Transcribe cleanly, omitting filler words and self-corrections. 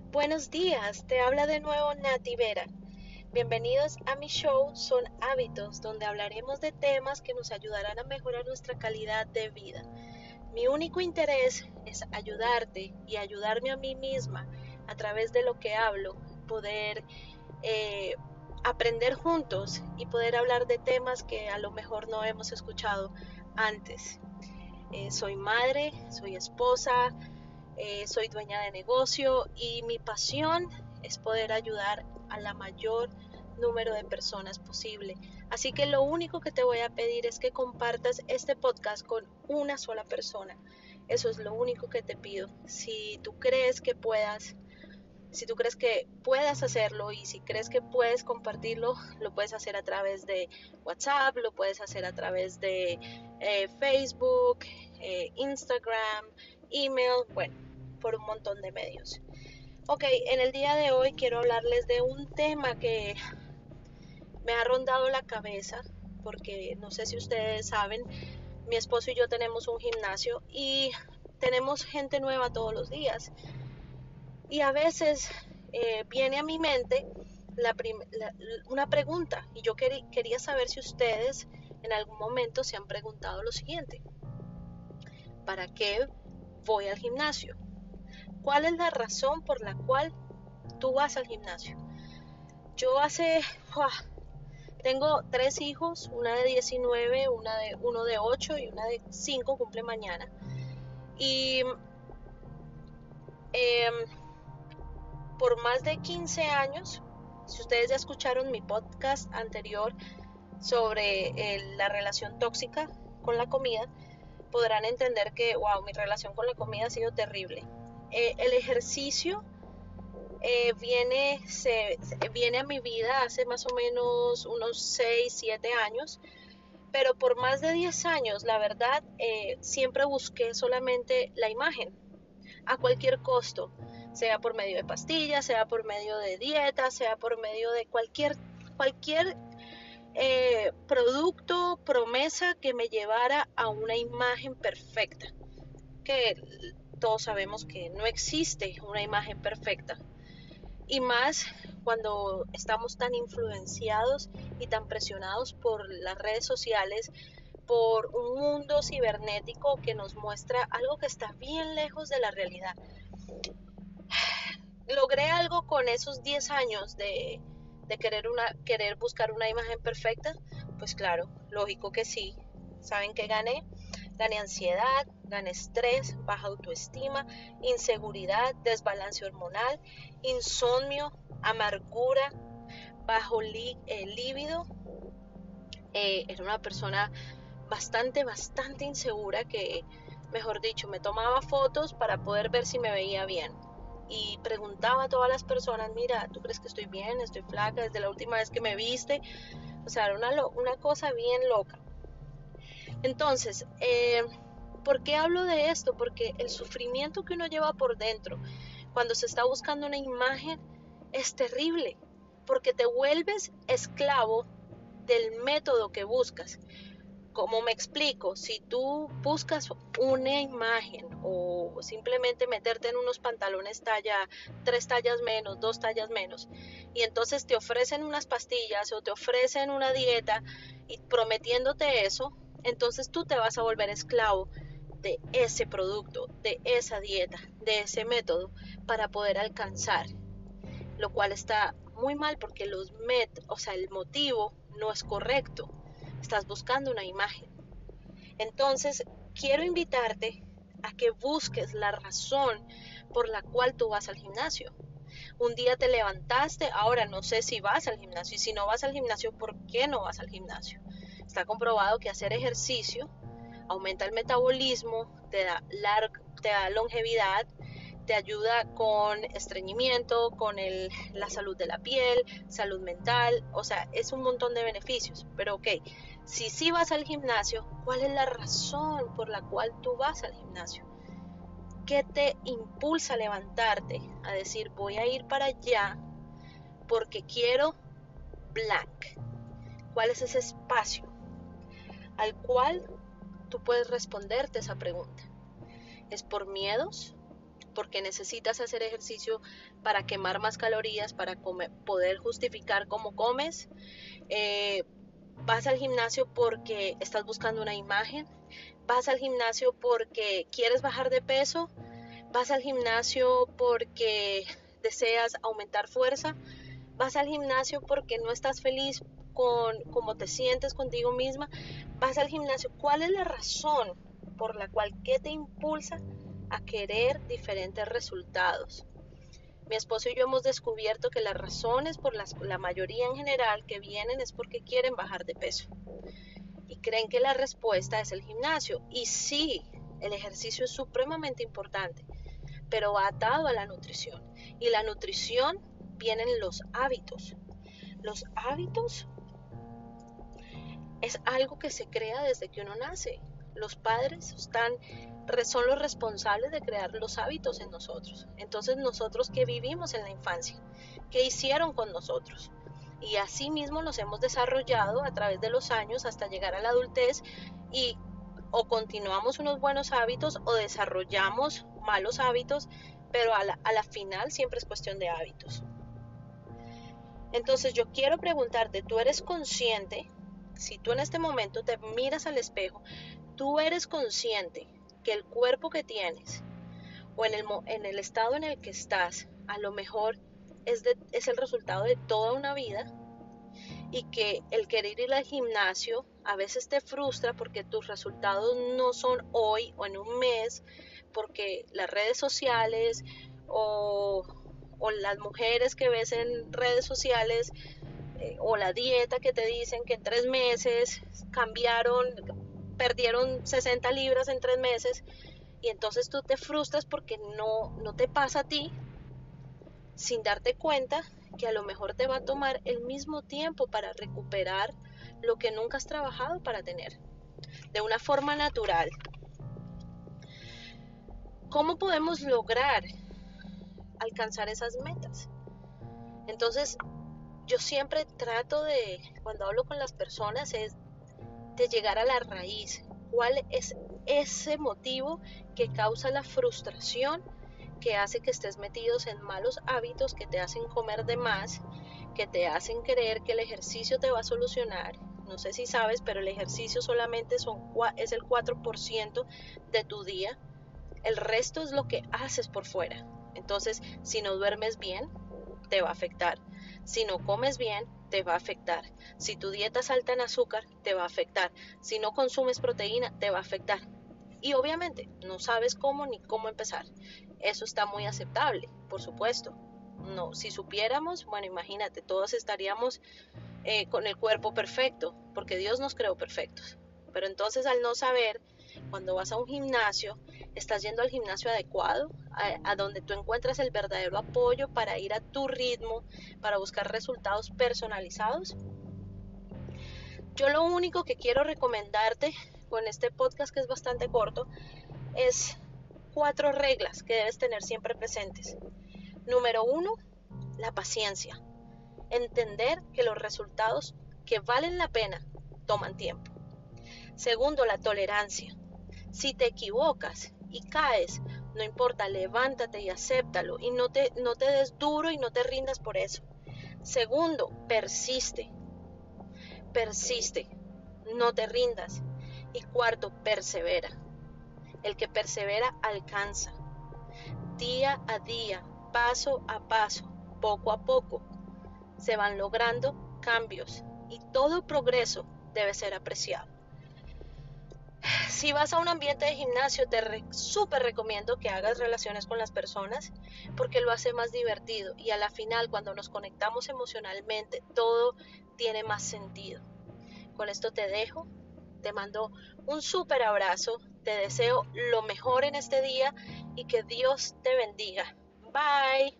Buenos días, te habla de nuevo Nati Vera. Bienvenidos a mi show Son Hábitos, donde hablaremos de temas que nos ayudarán a mejorar nuestra calidad de vida. Mi único interés es ayudarte y ayudarme a mí misma a través de lo que hablo, poder eh, aprender juntos y poder hablar de temas que a lo mejor no hemos escuchado antes. Soy madre, soy esposa, soy dueña de negocio y mi pasión es poder ayudar a la mayor número de personas posible. Así que lo único que te voy a pedir es que compartas este podcast con una sola persona. Eso es lo único que te pido. Si tú crees que puedas hacerlo y si crees que puedes compartirlo, lo puedes hacer a través de WhatsApp, lo puedes hacer a través de Facebook, Instagram, email, bueno, por un montón de medios. Ok, en el día de hoy quiero hablarles de un tema que me ha rondado la cabeza, porque no sé si ustedes saben, mi esposo y yo tenemos un gimnasio y tenemos gente nueva todos los días. Y a veces viene a mi mente una pregunta y yo quería saber si ustedes en algún momento se han preguntado lo siguiente: ¿para qué voy al gimnasio? ¿Cuál es la razón por la cual tú vas al gimnasio? Yo tengo 3 hijos, una de 19, uno de 8 y una de 5 cumple mañana. Y eh, por más de 15 años, si ustedes ya escucharon mi podcast anterior sobre la relación tóxica con la comida, podrán entender que, wow, mi relación con la comida ha sido terrible. El ejercicio viene a mi vida hace más o menos unos 6, 7 años, pero por más de 10 años, la verdad, siempre busqué solamente la imagen, a cualquier costo, sea por medio de pastillas, sea por medio de dieta, sea por medio de cualquier producto, promesa que me llevara a una imagen perfecta, que todos sabemos que no existe una imagen perfecta, y más cuando estamos tan influenciados y tan presionados por las redes sociales, por un mundo cibernético que nos muestra algo que está bien lejos de la realidad. ¿Logré algo con esos 10 años de querer buscar una imagen perfecta? Pues claro, lógico que sí. ¿Saben qué gané? Gané ansiedad, gané estrés, baja autoestima, inseguridad, desbalance hormonal, insomnio, amargura, bajo líbido. Era una persona bastante insegura que, mejor dicho, me tomaba fotos para poder ver si me veía bien. Y preguntaba a todas las personas: mira, ¿tú crees que estoy bien? ¿Estoy flaca desde la última vez que me viste? O sea, era una cosa bien loca. Entonces, ¿por qué hablo de esto? Porque el sufrimiento que uno lleva por dentro cuando se está buscando una imagen es terrible, porque te vuelves esclavo del método que buscas. Como me explico, si tú buscas una imagen o simplemente meterte en unos pantalones talla 3 tallas menos, 2 tallas menos, y entonces te ofrecen unas pastillas o te ofrecen una dieta y prometiéndote eso, entonces tú te vas a volver esclavo de ese producto, de esa dieta, de ese método para poder alcanzar, lo cual está muy mal porque el motivo no es correcto. Estás buscando una imagen. Entonces, quiero invitarte a que busques la razón por la cual tú vas al gimnasio. Un día te levantaste, ahora no sé si vas al gimnasio, y si no vas al gimnasio, ¿por qué no vas al gimnasio? Está comprobado que hacer ejercicio aumenta el metabolismo, te da longevidad, te ayuda con estreñimiento, con la salud de la piel, salud mental, o sea, es un montón de beneficios. Pero ok, si sí vas al gimnasio, ¿cuál es la razón por la cual tú vas al gimnasio? ¿Qué te impulsa a levantarte, a decir voy a ir para allá porque quiero blank? ¿Cuál es ese espacio al cual tú puedes responderte esa pregunta? ¿Es por miedos? porque necesitas hacer ejercicio para quemar más calorías, para poder justificar cómo comes. Vas al gimnasio porque estás buscando una imagen, vas al gimnasio porque quieres bajar de peso, vas al gimnasio porque deseas aumentar fuerza, vas al gimnasio porque no estás feliz con cómo te sientes contigo misma, vas al gimnasio. ¿Cuál es la razón por la cual te impulsa a querer diferentes resultados? Mi esposo y yo hemos descubierto que las razones por la mayoría en general que vienen es porque quieren bajar de peso y creen que la respuesta es el gimnasio. Y sí, el ejercicio es supremamente importante, pero va atado a la nutrición. Y la nutrición vienen los hábitos. Los hábitos es algo que se crea desde que uno nace. Los padres son los responsables de crear los hábitos en nosotros. Entonces nosotros que vivimos en la infancia, ¿qué hicieron con nosotros? Y así mismo nos hemos desarrollado a través de los años hasta llegar a la adultez y o continuamos unos buenos hábitos o desarrollamos malos hábitos, pero a la final siempre es cuestión de hábitos. Entonces yo quiero preguntarte, ¿tú eres consciente? Si tú en este momento te miras al espejo, ¿tú eres consciente que el cuerpo que tienes o en el estado en el que estás a lo mejor es el resultado de toda una vida? Y que el querer ir al gimnasio a veces te frustra porque tus resultados no son hoy o en un mes, porque las redes sociales o las mujeres que ves en redes sociales o la dieta que te dicen que en 3 meses perdieron 60 libras en 3 meses, y entonces tú te frustras porque no te pasa a ti, sin darte cuenta que a lo mejor te va a tomar el mismo tiempo para recuperar lo que nunca has trabajado para tener, de una forma natural. ¿Cómo podemos lograr alcanzar esas metas? Entonces, yo siempre trato de, cuando hablo con las personas, es de llegar a la raíz. ¿Cuál es ese motivo que causa la frustración, que hace que estés metidos en malos hábitos, que te hacen comer de más, que te hacen creer que el ejercicio te va a solucionar? No sé si sabes, pero el ejercicio solamente es el 4% de tu día. El resto es lo que haces por fuera. Entonces, si no duermes bien, te va a afectar. Si no comes bien, te va a afectar. Si tu dieta es alta en azúcar, te va a afectar. Si no consumes proteína, te va a afectar. Y obviamente no sabes cómo ni cómo empezar. Eso está muy aceptable, por supuesto. No, si supiéramos, bueno, imagínate, todos estaríamos con el cuerpo perfecto, porque Dios nos creó perfectos. Pero entonces, al no saber, cuando vas a un gimnasio, estás yendo al gimnasio adecuado, a donde tú encuentras el verdadero apoyo para ir a tu ritmo, para buscar resultados personalizados. Yo lo único que quiero recomendarte con este podcast, que es bastante corto, es 4 reglas que debes tener siempre presentes. Número 1, la paciencia. Entender que los resultados que valen la pena toman tiempo. Segundo, la tolerancia. Si te equivocas y caes, no importa, levántate y acéptalo y no te des duro y no te rindas por eso. Segundo, persiste, no te rindas. Y cuarto, persevera. El que persevera alcanza. Día a día, paso a paso, poco a poco, se van logrando cambios y todo progreso debe ser apreciado. Si vas a un ambiente de gimnasio, súper recomiendo que hagas relaciones con las personas, porque lo hace más divertido y a la final, cuando nos conectamos emocionalmente, todo tiene más sentido. Con esto te dejo, te mando un súper abrazo, te deseo lo mejor en este día y que Dios te bendiga. Bye.